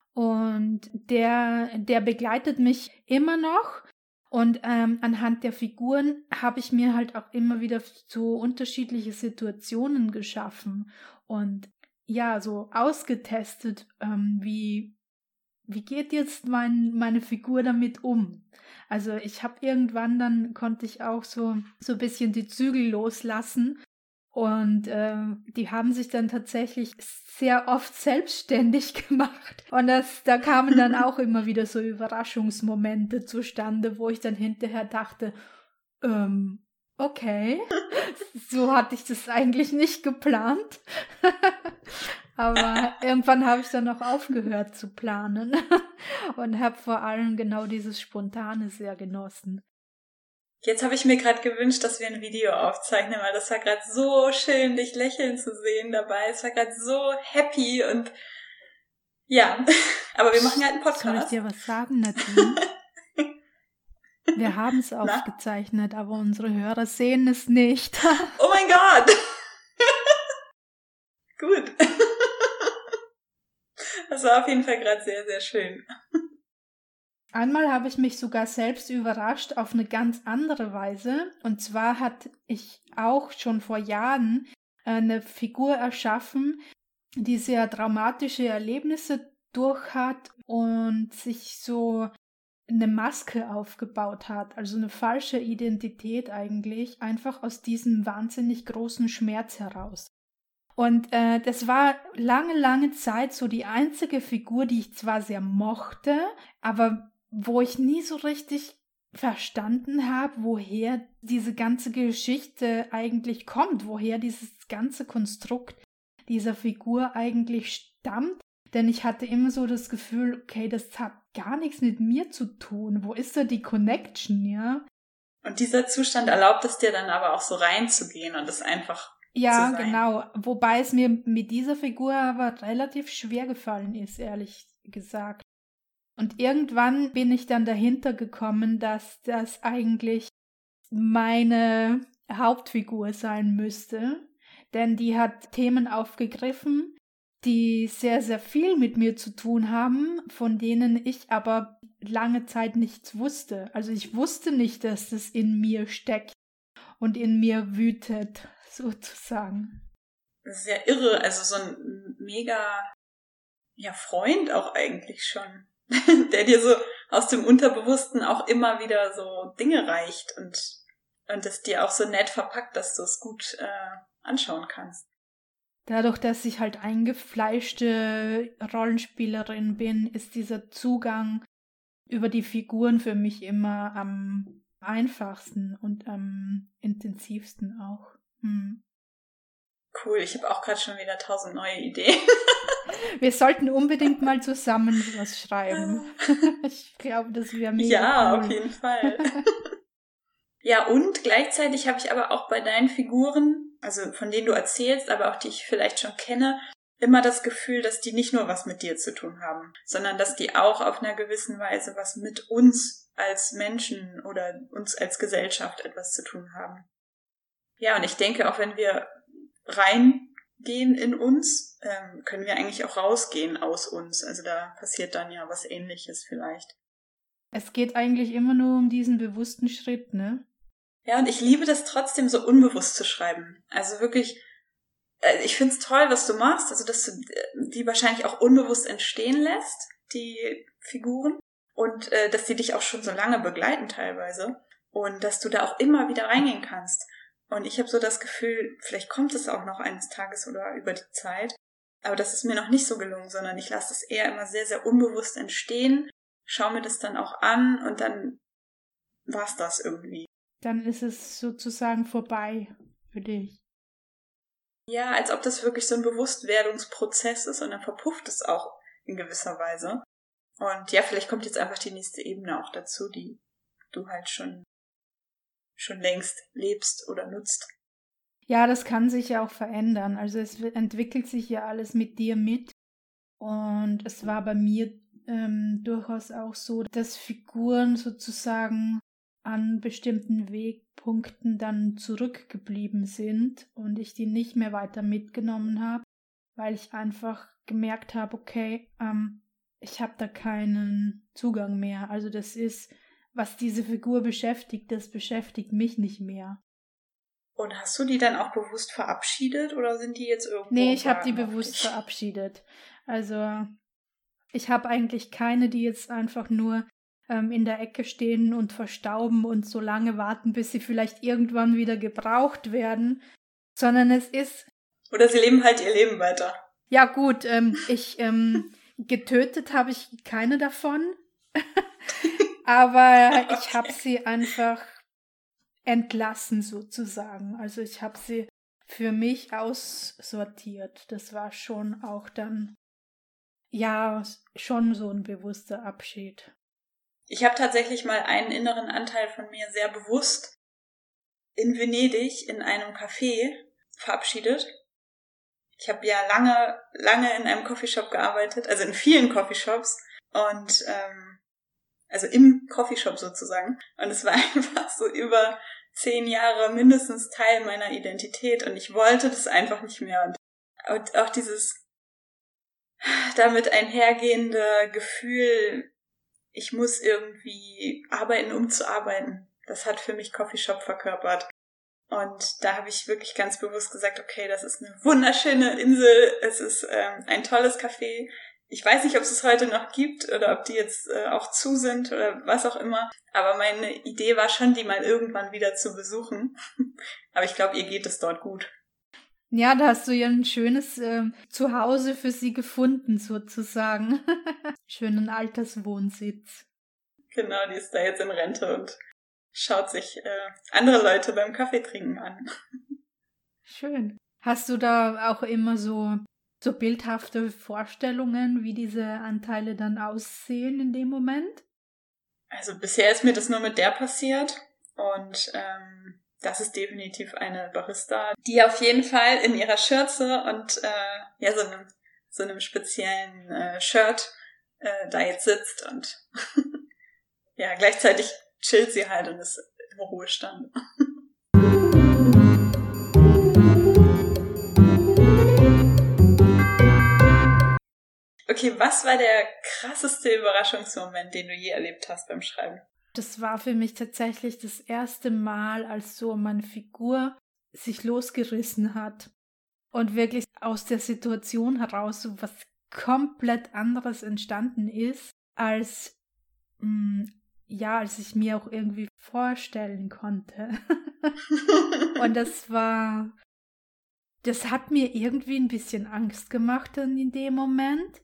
Und der, der begleitet mich immer noch. Und ähm, anhand der Figuren habe ich mir halt auch immer wieder so unterschiedliche Situationen geschaffen und ja, so ausgetestet, ähm, wie, wie geht jetzt mein, meine Figur damit um? Also ich habe irgendwann dann, konnte ich auch so, so ein bisschen die Zügel loslassen. Und äh, die haben sich dann tatsächlich sehr oft selbstständig gemacht. Und das, da kamen dann auch immer wieder so Überraschungsmomente zustande, wo ich dann hinterher dachte, ähm, okay, so hatte ich das eigentlich nicht geplant. Aber irgendwann habe ich dann auch aufgehört zu planen und habe vor allem genau dieses Spontane sehr genossen. Jetzt habe ich mir gerade gewünscht, dass wir ein Video aufzeichnen, weil das war gerade so schön, dich lächeln zu sehen dabei. Es war gerade so happy und ja, aber wir machen halt einen Podcast. Soll ich dir was sagen, Nadine? Wir haben es aufgezeichnet, aber unsere Hörer sehen es nicht. Oh mein Gott! Gut. Das war auf jeden Fall gerade sehr, sehr schön. Einmal habe ich mich sogar selbst überrascht auf eine ganz andere Weise. Und zwar hatte ich auch schon vor Jahren eine Figur erschaffen, die sehr dramatische Erlebnisse durch hat und sich so eine Maske aufgebaut hat, also eine falsche Identität eigentlich, einfach aus diesem wahnsinnig großen Schmerz heraus. Und äh, das war lange, lange Zeit so die einzige Figur, die ich zwar sehr mochte, aber wo ich nie so richtig verstanden habe, woher diese ganze Geschichte eigentlich kommt, woher dieses ganze Konstrukt dieser Figur eigentlich stammt. Denn ich hatte immer so das Gefühl, okay, das hat gar nichts mit mir zu tun. Wo ist da die Connection, ja? Und dieser Zustand erlaubt es dir dann aber auch so reinzugehen und es einfach ja, zu sein. Genau. Wobei es mir mit dieser Figur aber relativ schwer gefallen ist, ehrlich gesagt. Und irgendwann bin ich dann dahinter gekommen, dass das eigentlich meine Hauptfigur sein müsste. Denn die hat Themen aufgegriffen, die sehr, sehr viel mit mir zu tun haben, von denen ich aber lange Zeit nichts wusste. Also ich wusste nicht, dass das in mir steckt und in mir wütet, sozusagen. Das ist ja irre, also so ein mega, ja, Freund auch eigentlich schon, der dir so aus dem Unterbewussten auch immer wieder so Dinge reicht und, und es dir auch so nett verpackt, dass du es gut äh, anschauen kannst. Dadurch, dass ich halt eingefleischte Rollenspielerin bin, ist dieser Zugang über die Figuren für mich immer am einfachsten und am intensivsten auch. Hm. Cool, ich habe auch gerade schon wieder tausend neue Ideen. Wir sollten unbedingt mal zusammen was schreiben. Ich glaube, das wäre mega Ja, cool. auf jeden Fall. Ja, und gleichzeitig habe ich aber auch bei deinen Figuren, also von denen du erzählst, aber auch die ich vielleicht schon kenne, immer das Gefühl, dass die nicht nur was mit dir zu tun haben, sondern dass die auch auf einer gewissen Weise was mit uns als Menschen oder uns als Gesellschaft etwas zu tun haben. Ja, und ich denke, auch wenn wir reingehen in uns, ähm, können wir eigentlich auch rausgehen aus uns. Also da passiert dann ja was Ähnliches vielleicht. Es geht eigentlich immer nur um diesen bewussten Schritt, ne? Ja, und ich liebe das trotzdem so unbewusst zu schreiben. Also wirklich, äh, ich find's toll, was du machst, also dass du die wahrscheinlich auch unbewusst entstehen lässt, die Figuren, und äh, dass die dich auch schon so lange begleiten teilweise und dass du da auch immer wieder reingehen kannst. Und ich habe so das Gefühl, vielleicht kommt es auch noch eines Tages oder über die Zeit, aber das ist mir noch nicht so gelungen, sondern ich lasse es eher immer sehr, sehr unbewusst entstehen, schaue mir das dann auch an und dann war's das irgendwie. Dann ist es sozusagen vorbei für dich. Ja, als ob das wirklich so ein Bewusstwerdungsprozess ist und dann verpufft es auch in gewisser Weise. Und ja, vielleicht kommt jetzt einfach die nächste Ebene auch dazu, die du halt schon schon längst lebst oder nutzt. Ja, das kann sich ja auch verändern. Also es entwickelt sich ja alles mit dir mit. Und es war bei mir ähm, durchaus auch so, dass Figuren sozusagen an bestimmten Wegpunkten dann zurückgeblieben sind und ich die nicht mehr weiter mitgenommen habe, weil ich einfach gemerkt habe, okay, ähm, ich habe da keinen Zugang mehr. Also das ist, was diese Figur beschäftigt, das beschäftigt mich nicht mehr. Und hast du die dann auch bewusst verabschiedet oder sind die jetzt irgendwo? Nee, ich habe die noch bewusst nicht? verabschiedet. Also ich habe eigentlich keine, die jetzt einfach nur ähm, in der Ecke stehen und verstauben und so lange warten, bis sie vielleicht irgendwann wieder gebraucht werden, sondern es ist... Oder sie leben halt ihr Leben weiter. Ja gut, ähm, ich ähm, getötet habe ich keine davon, aber Okay. ich habe sie einfach entlassen sozusagen. Also ich habe sie für mich aussortiert. Das war schon auch dann, ja, schon so ein bewusster Abschied. Ich habe tatsächlich mal einen inneren Anteil von mir sehr bewusst in Venedig in einem Café verabschiedet. Ich habe ja lange, lange in einem Coffeeshop gearbeitet, also in vielen Coffeeshops und ähm, also im Coffeeshop sozusagen. Und es war einfach so über zehn Jahre mindestens Teil meiner Identität und ich wollte das einfach nicht mehr. Und, und auch dieses damit einhergehende Gefühl, ich muss irgendwie arbeiten, um zu arbeiten. Das hat für mich Coffeeshop verkörpert. Und da habe ich wirklich ganz bewusst gesagt, okay, das ist eine wunderschöne Insel, es ist ähm, ein tolles Café. Ich weiß nicht, ob es es heute noch gibt oder ob die jetzt äh, auch zu sind oder was auch immer. Aber meine Idee war schon, die mal irgendwann wieder zu besuchen. Aber ich glaube, ihr geht es dort gut. Ja, da hast du ja ein schönes ähm, Zuhause für sie gefunden, sozusagen. Schönen Alterswohnsitz. Genau, die ist da jetzt in Rente und schaut sich äh, andere Leute beim Kaffeetrinken an. Schön. Hast du da auch immer so, so bildhafte Vorstellungen, wie diese Anteile dann aussehen in dem Moment? Also bisher ist mir das nur mit der passiert und ähm, das ist definitiv eine Barista, die auf jeden Fall in ihrer Schürze und äh, ja so einem so einem speziellen äh, Shirt äh, da jetzt sitzt und ja gleichzeitig chillt sie halt und ist im Ruhestand. Okay, was war der krasseste Überraschungsmoment, den du je erlebt hast beim Schreiben? Das war für mich tatsächlich das erste Mal, als so meine Figur sich losgerissen hat. und wirklich aus der Situation heraus so was komplett anderes entstanden ist, als mh, ja, als ich mir auch irgendwie vorstellen konnte. Und das war, das hat mir irgendwie ein bisschen Angst gemacht dann in dem Moment.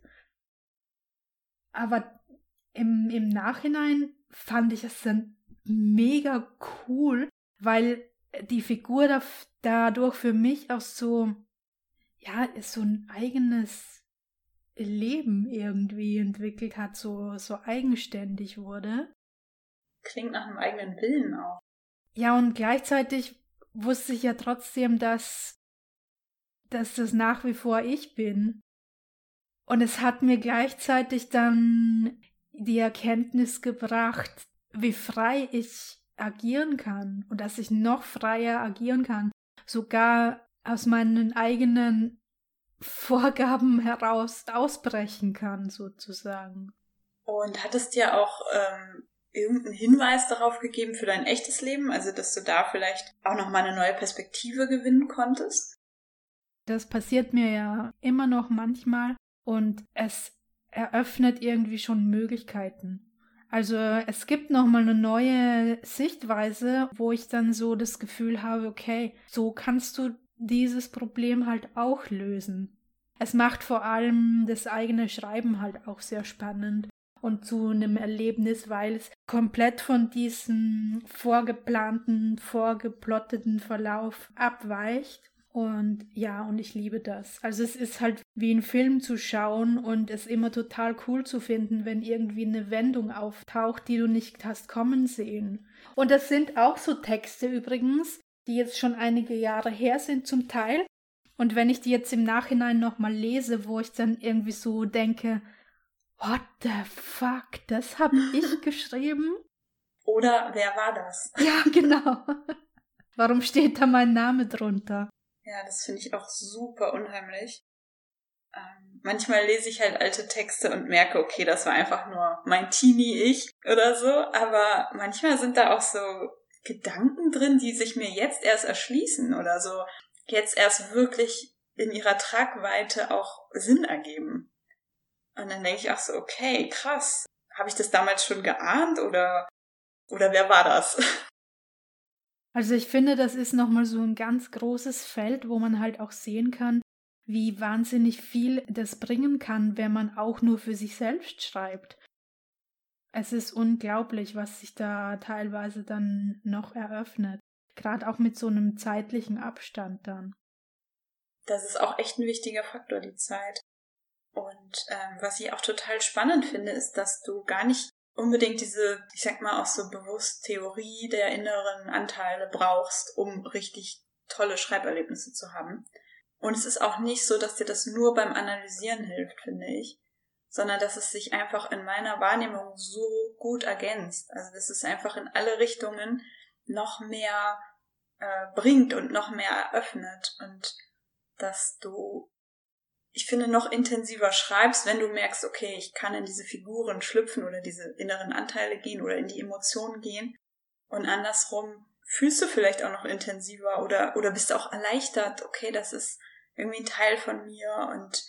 Aber im, im Nachhinein fand ich es dann mega cool, weil die Figur da, dadurch für mich auch so, ja, so ein eigenes Leben irgendwie entwickelt hat, so, so eigenständig wurde. Klingt nach einem eigenen Willen auch. Ja, und gleichzeitig wusste ich ja trotzdem, dass, dass das nach wie vor ich bin. Und es hat mir gleichzeitig dann die Erkenntnis gebracht, wie frei ich agieren kann und dass ich noch freier agieren kann, sogar aus meinen eigenen Vorgaben heraus ausbrechen kann, sozusagen. Und hat es dir auch ähm, irgendeinen Hinweis darauf gegeben für dein echtes Leben? Also, dass du da vielleicht auch nochmal eine neue Perspektive gewinnen konntest? Das passiert mir ja immer noch manchmal und es eröffnet irgendwie schon Möglichkeiten. Also es gibt nochmal eine neue Sichtweise, wo ich dann so das Gefühl habe, okay, so kannst du dieses Problem halt auch lösen. Es macht vor allem das eigene Schreiben halt auch sehr spannend und zu einem Erlebnis, weil es komplett von diesem vorgeplanten, vorgeplotteten Verlauf abweicht. Und ja, und ich liebe das. Also es ist halt wie ein Film zu schauen und es immer total cool zu finden, wenn irgendwie eine Wendung auftaucht, die du nicht hast kommen sehen. Und das sind auch so Texte übrigens, die jetzt schon einige Jahre her sind zum Teil. Und wenn ich die jetzt im Nachhinein nochmal lese, wo ich dann irgendwie so denke, what the fuck, das habe ich geschrieben? Oder wer war das? Ja, genau. Warum steht da mein Name drunter? Ja, das finde ich auch super unheimlich. Ähm, manchmal lese ich halt alte Texte und merke, okay, das war einfach nur mein Teenie-Ich oder so. Aber manchmal sind da auch so Gedanken drin, die sich mir jetzt erst erschließen oder so jetzt erst wirklich in ihrer Tragweite auch Sinn ergeben. Und dann denke ich auch so, okay, krass. Habe ich das damals schon geahnt oder, oder wer war das? Also ich finde, das ist nochmal so ein ganz großes Feld, wo man halt auch sehen kann, wie wahnsinnig viel das bringen kann, wenn man auch nur für sich selbst schreibt. Es ist unglaublich, was sich da teilweise dann noch eröffnet. Gerade auch mit so einem zeitlichen Abstand dann. Das ist auch echt ein wichtiger Faktor, die Zeit. Und ähm, was ich auch total spannend finde, ist, dass du gar nicht unbedingt diese, ich sag mal auch so bewusst Theorie der inneren Anteile brauchst, um richtig tolle Schreiberlebnisse zu haben. Und es ist auch nicht so, dass dir das nur beim Analysieren hilft, finde ich, sondern dass es sich einfach in meiner Wahrnehmung so gut ergänzt. Also dass es einfach in alle Richtungen noch mehr äh, bringt und noch mehr eröffnet und dass du, ich finde, noch intensiver schreibst, wenn du merkst, okay, ich kann in diese Figuren schlüpfen oder diese inneren Anteile gehen oder in die Emotionen gehen. Und andersrum fühlst du vielleicht auch noch intensiver oder, oder bist auch erleichtert, okay, das ist irgendwie ein Teil von mir und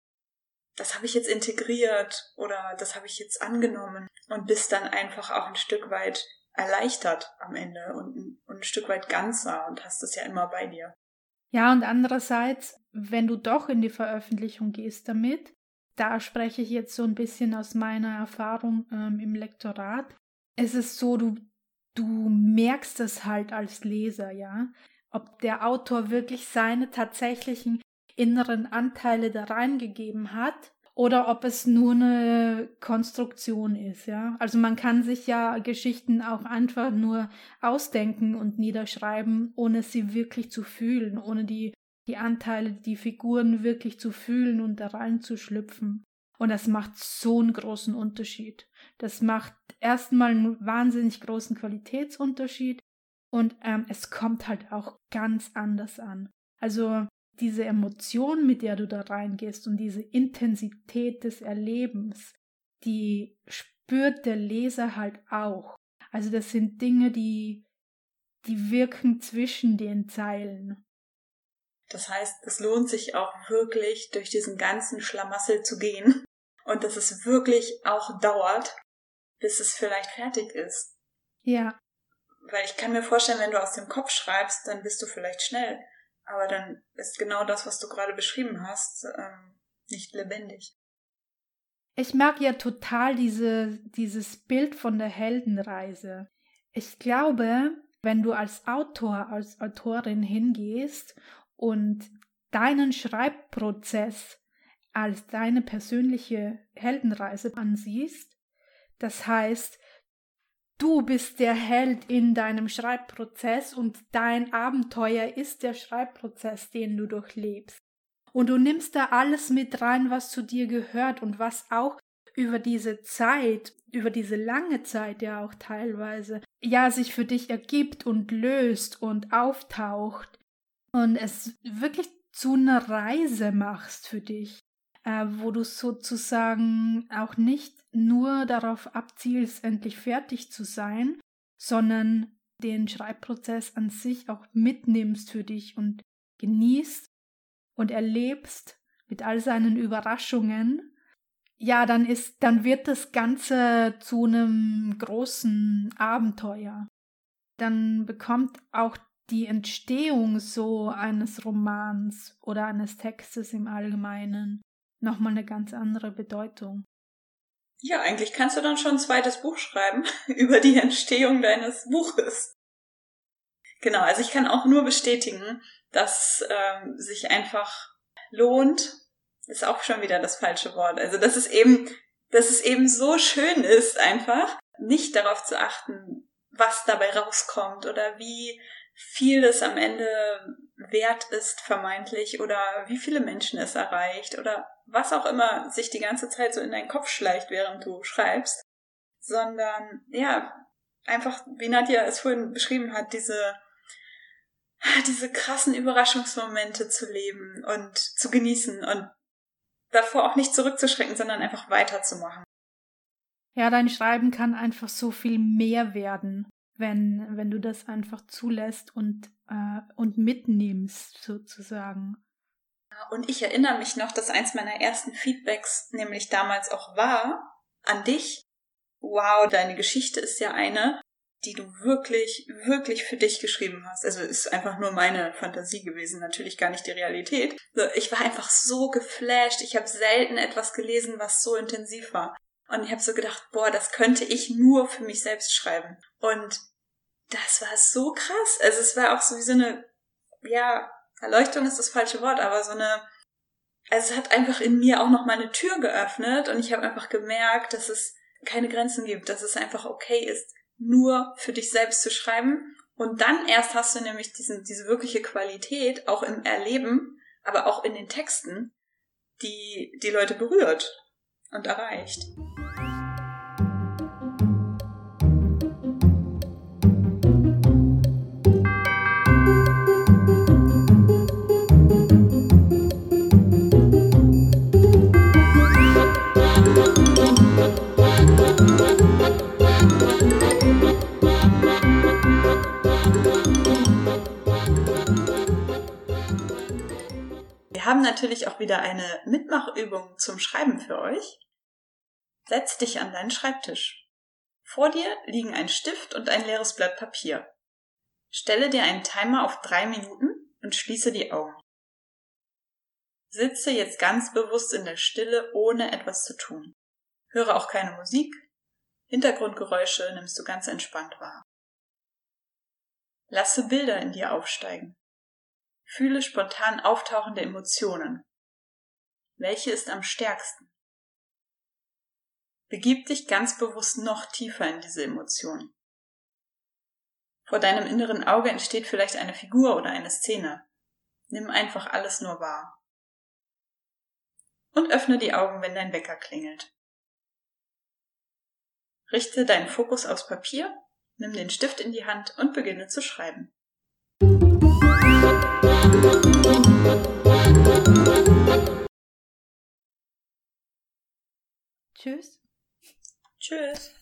das habe ich jetzt integriert oder das habe ich jetzt angenommen und bist dann einfach auch ein Stück weit erleichtert am Ende und, und ein Stück weit ganzer und hast das ja immer bei dir. Ja, und andererseits, wenn du doch in die Veröffentlichung gehst damit, da spreche ich jetzt so ein bisschen aus meiner Erfahrung ähm, im Lektorat, es ist so, du, du merkst es halt als Leser, ja, ob der Autor wirklich seine tatsächlichen inneren Anteile da reingegeben hat oder ob es nur eine Konstruktion ist, ja. Also man kann sich ja Geschichten auch einfach nur ausdenken und niederschreiben, ohne sie wirklich zu fühlen, ohne die, die Anteile, die Figuren wirklich zu fühlen und da reinzuschlüpfen. Und das macht so einen großen Unterschied. Das macht erstmal einen wahnsinnig großen Qualitätsunterschied und ähm, es kommt halt auch ganz anders an. Also diese Emotion, mit der du da reingehst und diese Intensität des Erlebens, die spürt der Leser halt auch. Also das sind Dinge, die, die wirken zwischen den Zeilen. Das heißt, es lohnt sich auch wirklich, durch diesen ganzen Schlamassel zu gehen und dass es wirklich auch dauert, bis es vielleicht fertig ist. Ja. Weil ich kann mir vorstellen, wenn du aus dem Kopf schreibst, dann bist du vielleicht schnell. Aber dann ist genau das, was du gerade beschrieben hast, ähm, nicht lebendig. Ich mag ja total diese, dieses Bild von der Heldenreise. Ich glaube, wenn du als Autor, als Autorin hingehst und deinen Schreibprozess als deine persönliche Heldenreise ansiehst, das heißt, du bist der Held in deinem Schreibprozess und dein Abenteuer ist der Schreibprozess, den du durchlebst. Und du nimmst da alles mit rein, was zu dir gehört und was auch über diese Zeit, über diese lange Zeit ja auch teilweise, ja, sich für dich ergibt und löst und auftaucht und es wirklich zu einer Reise machst für dich, äh, wo du sozusagen auch nicht nur darauf abzielst, endlich fertig zu sein, sondern den Schreibprozess an sich auch mitnimmst für dich und genießt und erlebst mit all seinen Überraschungen, ja, dann ist, dann wird das Ganze zu einem großen Abenteuer. Dann bekommt auch die Entstehung so eines Romans oder eines Textes im Allgemeinen nochmal eine ganz andere Bedeutung. Ja, eigentlich kannst du dann schon ein zweites Buch schreiben über die Entstehung deines Buches. Genau, also ich kann auch nur bestätigen, dass ähm, sich einfach lohnt, ist auch schon wieder das falsche Wort. Also dass es eben, dass es eben so schön ist, einfach nicht darauf zu achten, was dabei rauskommt oder wie viel es am Ende wert ist, vermeintlich, oder wie viele Menschen es erreicht oder was auch immer sich die ganze Zeit so in deinen Kopf schleicht, während du schreibst, sondern ja, einfach, wie Nadja es vorhin beschrieben hat, diese diese krassen Überraschungsmomente zu leben und zu genießen und davor auch nicht zurückzuschrecken, sondern einfach weiterzumachen. Ja, dein Schreiben kann einfach so viel mehr werden, wenn, wenn du das einfach zulässt und, äh, und mitnimmst, sozusagen. Und ich erinnere mich noch, dass eins meiner ersten Feedbacks nämlich damals auch war an dich. Wow, deine Geschichte ist ja eine, die du wirklich, wirklich für dich geschrieben hast. Also ist einfach nur meine Fantasie gewesen, natürlich gar nicht die Realität. Ich war einfach so geflasht. Ich habe selten etwas gelesen, was so intensiv war. Und ich habe so gedacht, boah, das könnte ich nur für mich selbst schreiben. Und das war so krass. Also es war auch so wie so eine, ja, Erleuchtung ist das falsche Wort, aber so eine, also es hat einfach in mir auch noch mal eine Tür geöffnet und ich habe einfach gemerkt, dass es keine Grenzen gibt, dass es einfach okay ist, nur für dich selbst zu schreiben. Und dann erst hast du nämlich diesen, diese wirkliche Qualität, auch im Erleben, aber auch in den Texten, die die Leute berührt und erreicht. Wir haben natürlich auch wieder eine Mitmachübung zum Schreiben für euch. Setz dich an deinen Schreibtisch. Vor dir liegen ein Stift und ein leeres Blatt Papier. Stelle dir einen Timer auf drei Minuten und schließe die Augen. Sitze jetzt ganz bewusst in der Stille, ohne etwas zu tun. Höre auch keine Musik. Hintergrundgeräusche nimmst du ganz entspannt wahr. Lasse Bilder in dir aufsteigen. Fühle spontan auftauchende Emotionen. Welche ist am stärksten? Begib dich ganz bewusst noch tiefer in diese Emotionen. Vor deinem inneren Auge entsteht vielleicht eine Figur oder eine Szene. Nimm einfach alles nur wahr. Und öffne die Augen, wenn dein Wecker klingelt. Richte deinen Fokus aufs Papier, nimm den Stift in die Hand und beginne zu schreiben. Tschüss. Tschüss.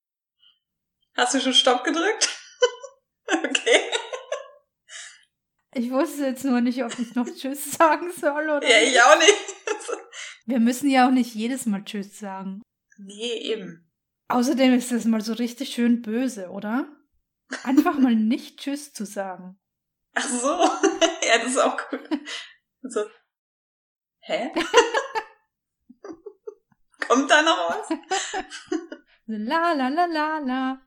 Hast du schon Stopp gedrückt? Okay. Ich wusste jetzt nur nicht, ob ich noch Tschüss sagen soll oder Ja, ich auch nicht. Wir müssen ja auch nicht jedes Mal Tschüss sagen. Nee, eben. Außerdem ist das mal so richtig schön böse, oder? Einfach mal nicht Tschüss zu sagen. Ach so. Ja, das ist auch cool. So. Hä? Kommt da noch was? La la la la la.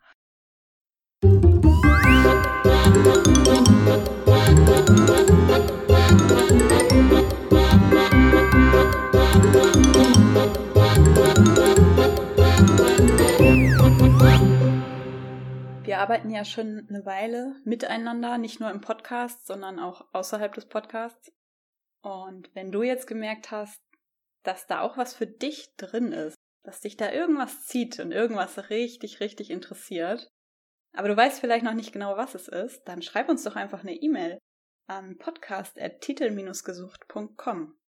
Wir arbeiten ja schon eine Weile miteinander, nicht nur im Podcast, sondern auch außerhalb des Podcasts. Und wenn du jetzt gemerkt hast, dass da auch was für dich drin ist, dass dich da irgendwas zieht und irgendwas richtig, richtig interessiert, aber du weißt vielleicht noch nicht genau, was es ist, dann schreib uns doch einfach eine E-Mail an podcast at titel gesucht punkt com.